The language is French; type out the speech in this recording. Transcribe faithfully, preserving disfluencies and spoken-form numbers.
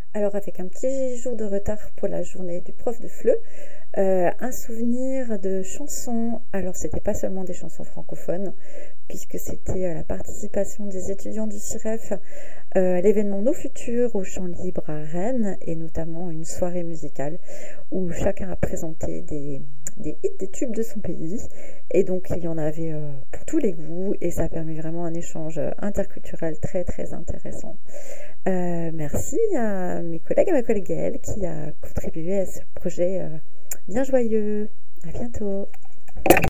Alors avec un petit jour de retard pour la journée du prof de F L E, euh, un souvenir de chansons. Alors c'était pas seulement des chansons francophones, puisque c'était euh, la participation des étudiants du C I R E F euh, à l'événement Nos Futurs au Champ Libre à Rennes, et notamment une soirée musicale où chacun a présenté des, des hits, des tubes de son pays. Et donc il y en avait euh, pour tous les goûts, et ça a permis vraiment un échange interculturel très très intéressant. Euh, merci à mes collègues et ma collègue Gaëlle qui a contribué à ce projet euh, bien joyeux. À bientôt.